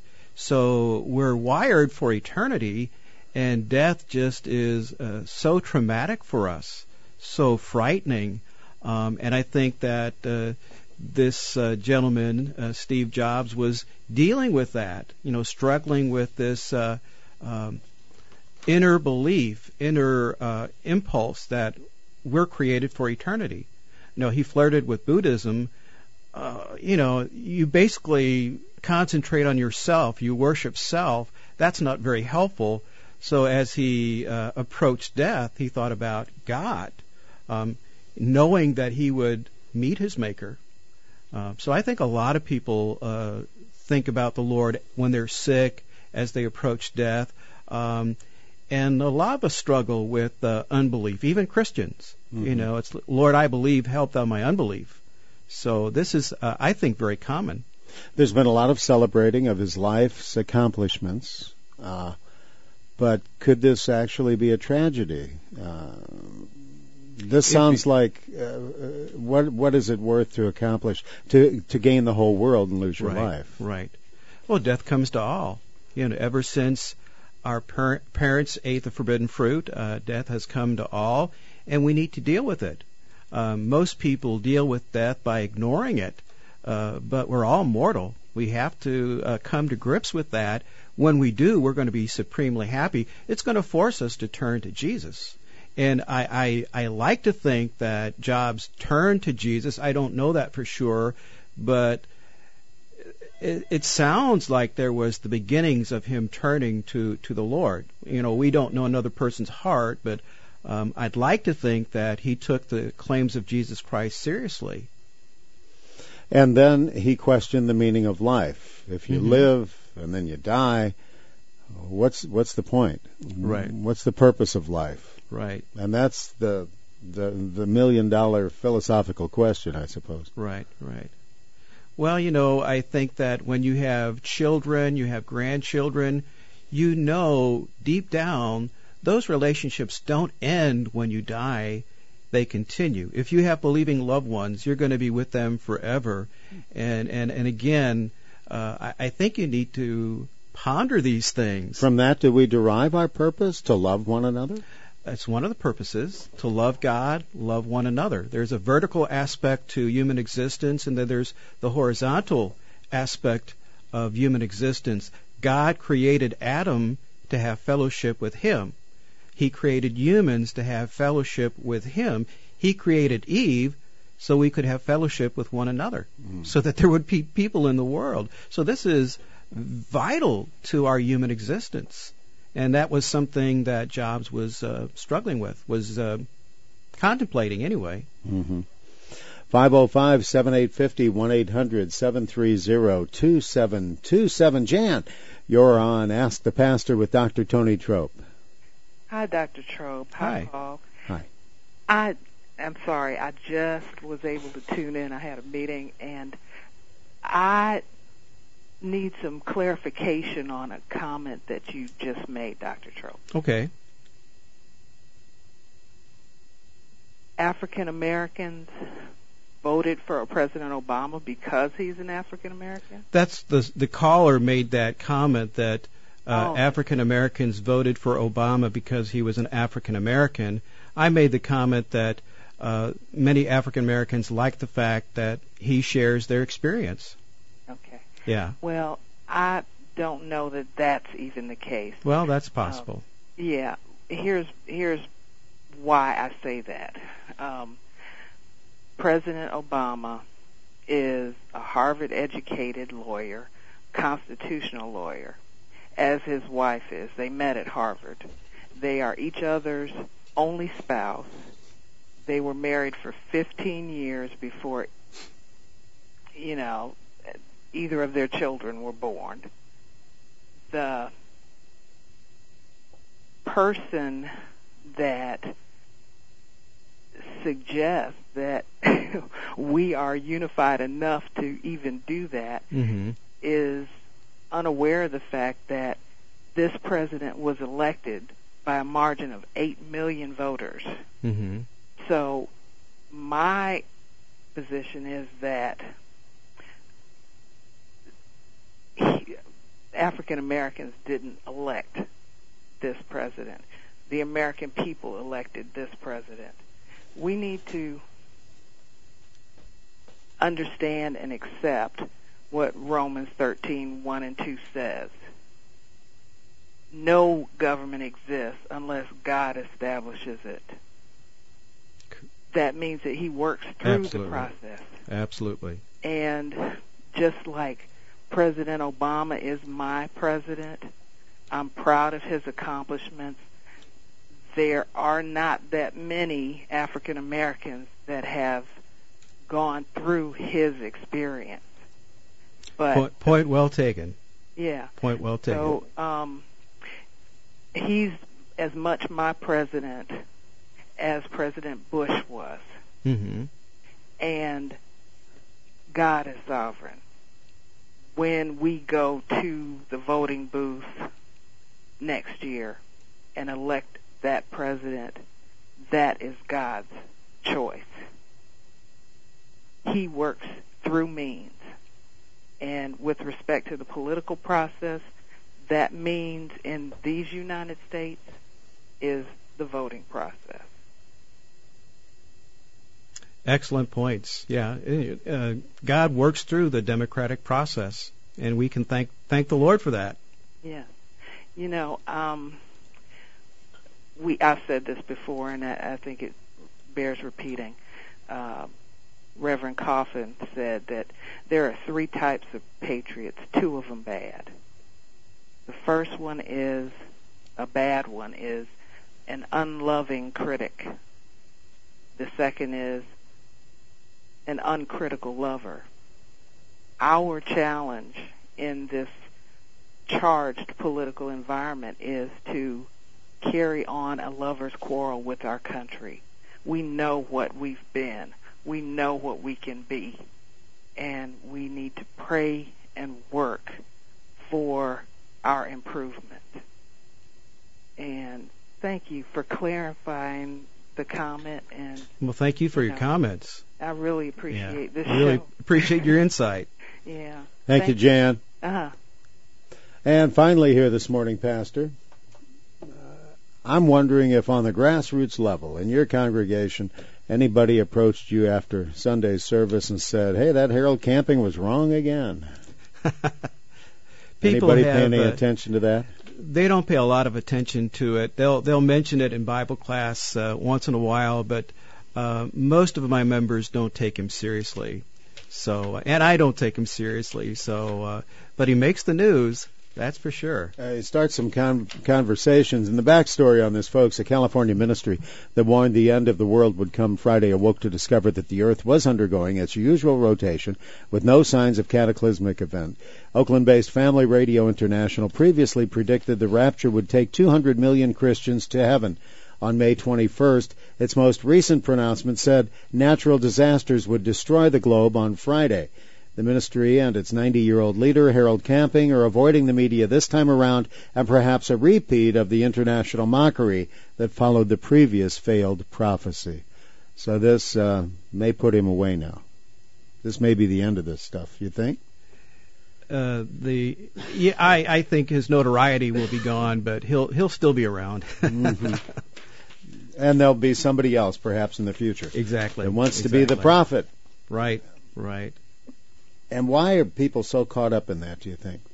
So we're wired for eternity, and death just is uh, so traumatic for us, so frightening. Um, and I think that uh, this uh, gentleman, uh, Steve Jobs, was dealing with that, you know, struggling with this uh, um, inner belief, inner uh, impulse that we're created for eternity. You know, he flirted with Buddhism. Uh, you know, you basically concentrate on yourself. You worship self. That's not very helpful. So as he uh, approached death, he thought about God, um, knowing that he would meet his Maker. Uh, so I think a lot of people uh, think about the Lord when they're sick, as they approach death. Um, And a lot of us struggle with uh, unbelief, even Christians. Mm-hmm. You know, it's, Lord, I believe, help thou my unbelief. So this is, uh, I think, very common. There's been a lot of celebrating of his life's accomplishments, uh, but could this actually be a tragedy? Uh, this sounds like, uh, what what is it worth to accomplish, to, to gain the whole world and lose your right, life? Right. Well, death comes to all. You know, ever since our par- parents ate the forbidden fruit, uh, death has come to all, and we need to deal with it. Um, most people deal with death by ignoring it, uh, but we're all mortal. We have to uh, come to grips with that. When we do, we're going to be supremely happy. It's going to force us to turn to Jesus. And I, I, I like to think that Jobs turned to Jesus. I don't know that for sure, but it, it sounds like there was the beginnings of him turning to, to the Lord. You know, we don't know another person's heart, but um, I'd like to think that he took the claims of Jesus Christ seriously. And then he questioned the meaning of life. If you mm-hmm. live and then you die, what's what's the point? Right. What's the purpose of life? Right. And that's the the the million dollar philosophical question, I suppose. Right, right. Well, you know, I think that when you have children, you have grandchildren, you know deep down those relationships don't end when you die. They continue. If you have believing loved ones, you're going to be with them forever. And and, and again, uh, I, I think you need to ponder these things. From that, do we derive our purpose to love one another? That's one of the purposes, to love God, love one another. There's a vertical aspect to human existence, and then there's the horizontal aspect of human existence. God created Adam to have fellowship with him. He created humans to have fellowship with him. He created Eve so we could have fellowship with one another, mm. so that there would be people in the world. So this is vital to our human existence. And that was something that Jobs was uh, struggling with, was uh, contemplating anyway. Mm-hmm. five oh five, seven eight five oh, one eight hundred, seven three zero, two seven two seven. Jan, you're on Ask the Pastor with Doctor Tony Trope. Hi, Doctor Trope. Hi, Hi. Paul. Hi. I, I'm sorry. I just was able to tune in. I had a meeting, and I need some clarification on a comment that you just made, Doctor Trope. Okay. African Americans voted for President Obama because he's an African American? That's the the caller made that comment that uh, oh. African Americans voted for Obama because he was an African American. I made the comment that uh, many African Americans like the fact that he shares their experience. Okay. Yeah. Well, I don't know that that's even the case. Well, that's possible. Um, yeah. Here's here's why I say that. Um, President Obama is a Harvard-educated lawyer, constitutional lawyer, as his wife is. They met at Harvard. They are each other's only spouse. They were married for fifteen years before, you know, either of their children were born. The person that suggests that we are unified enough to even do that mm-hmm. is unaware of the fact that this president was elected by a margin of eight million voters. Mm-hmm. So my position is that African Americans didn't elect this president. The American people elected this president. We need to understand and accept what Romans thirteen, one and two says. No government exists unless God establishes it. That means that he works through Absolutely. the process. Absolutely. And just like President Obama is my president, I'm proud of his accomplishments. There are not that many African Americans that have gone through his experience. But point, point well taken. Yeah. Point well taken. So um, he's as much my president as President Bush was. Mm-hmm. And God is sovereign. When we go to the voting booth next year and elect that president, that is God's choice. He works through means. And with respect to the political process, that means in these United States is the voting process. Excellent points. Yeah, uh, God works through the democratic process, and we can thank thank the Lord for that. Yeah, you know, um, we I've said this before, and I, I think it bears repeating. Uh, Reverend Coffin said that there are three types of patriots, two of them bad. The first one is a bad one is an unloving critic. The second is an uncritical lover. Our challenge in this charged political environment is to carry on a lover's quarrel with our country. We know what we've been. We know what we can be. And we need to pray and work for our improvement. And thank you for clarifying the comment. And well, thank you for you your know, comments. I really appreciate yeah, this really show. appreciate your insight. Yeah. Thank, Thank you, Jan. Uh-huh. And finally here this morning, Pastor, uh, I'm wondering if on the grassroots level in your congregation, anybody approached you after Sunday's service and said, hey, that Harold Camping was wrong again. Anybody have, pay any uh, attention to that? They don't pay a lot of attention to it. They'll they'll mention it in Bible class uh, once in a while, but uh, most of my members don't take him seriously. So, and I don't take him seriously. So, uh, but he makes the news. That's for sure. Uh, it starts some con- conversations. And the backstory on this, folks, a California ministry that warned the end of the world would come Friday awoke to discover that the Earth was undergoing its usual rotation with no signs of cataclysmic event. Oakland-based Family Radio International previously predicted the rapture would take two hundred million Christians to heaven. On May twenty-first, its most recent pronouncement said natural disasters would destroy the globe on Friday. The ministry and its ninety-year-old leader, Harold Camping, are avoiding the media this time around and perhaps a repeat of the international mockery that followed the previous failed prophecy. So this uh, may put him away now. This may be the end of this stuff, you think? Uh, the yeah, I, I think his notoriety will be gone, but he'll he'll still be around. Mm-hmm. And there'll be somebody else, perhaps, in the future. Exactly. That wants exactly. to be the prophet. Right, right. And why are people so caught up in that, do you think?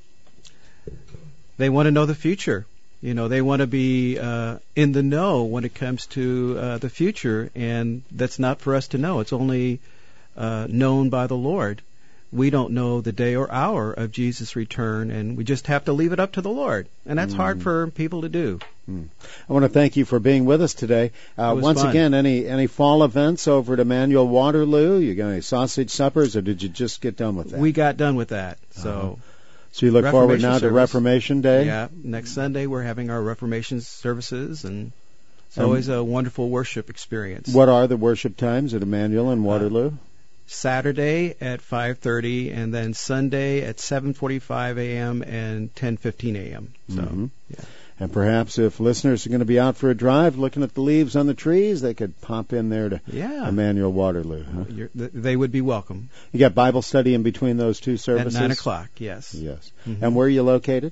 They want to know the future. You know, they want to be uh, in the know when it comes to uh, the future, and that's not for us to know. It's only uh, known by the Lord. We don't know the day or hour of Jesus' return, and we just have to leave it up to the Lord. And that's mm. hard for people to do. Mm. I want to thank you for being with us today. Uh, once fun. again, any any fall events over at Emmanuel Waterloo? You got any sausage suppers, or did you just get done with that? We got done with that. So, uh-huh. so you look forward now service. to Reformation Day? Yeah, next Sunday we're having our Reformation services, and it's um, always a wonderful worship experience. What are the worship times at Emmanuel and Waterloo? Uh, Saturday at five thirty, and then Sunday at seven forty-five a.m. and ten fifteen a.m. So, mm-hmm. yeah. And perhaps if listeners are going to be out for a drive looking at the leaves on the trees, they could pop in there to yeah. Emmanuel Waterloo. Huh? You're, they would be welcome. You got Bible study in between those two services? At nine o'clock, yes. Yes. Mm-hmm. And where are you located?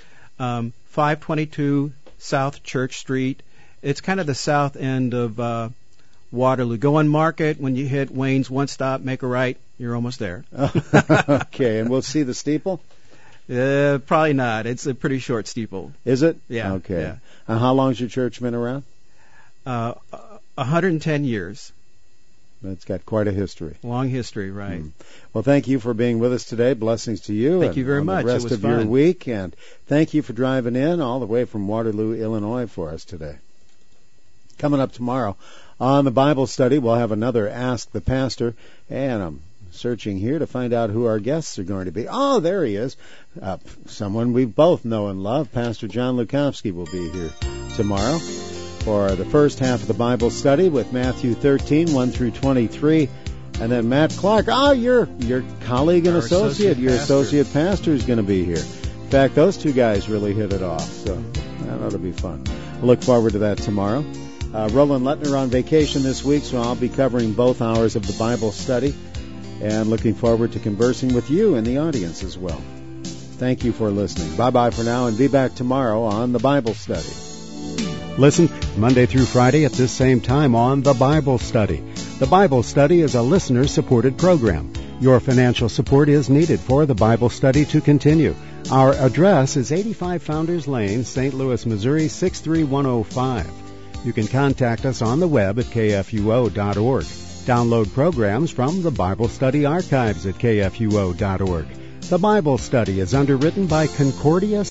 Um, five twenty-two South Church Street. It's kind of the south end of uh, Waterloo. Go on Market. When you hit Wayne's One Stop, make a right. You're almost there. Okay, and we'll see the steeple? Uh, probably not. It's a pretty short steeple. Is it? Yeah. Okay. Yeah. And how long's your church been around? Uh, one hundred ten years. That's got quite a history. Long history, right. Mm. Well, thank you for being with us today. Blessings to you. Thank you very on much. The rest it was of fun. your week, and thank you for driving in all the way from Waterloo, Illinois for us today. Coming up tomorrow on the Bible study, we'll have another Ask the Pastor, and I'm searching here to find out who our guests are going to be. Oh, there he is. Uh, someone we both know and love. Pastor John Lukowski will be here tomorrow for the first half of the Bible study with Matthew thirteen, one through twenty-three. And then Matt Clark, oh, your your colleague and our associate, associate your pastor. associate pastor is going to be here. In fact, those two guys really hit it off, so that ought to be fun. We'll look forward to that tomorrow. Uh, Roland Lettner on vacation this week, so I'll be covering both hours of the Bible study and looking forward to conversing with you in the audience as well. Thank you for listening. Bye-bye for now, and be back tomorrow on the Bible study. Listen Monday through Friday at this same time on the Bible study. The Bible Study is a listener-supported program. Your financial support is needed for the Bible Study to continue. Our address is eighty-five Founders Lane, Saint Louis, Missouri, six three one oh five. You can contact us on the web at k f u o dot org. Download programs from the Bible Study archives at k f u o dot org. The Bible Study is underwritten by Concordia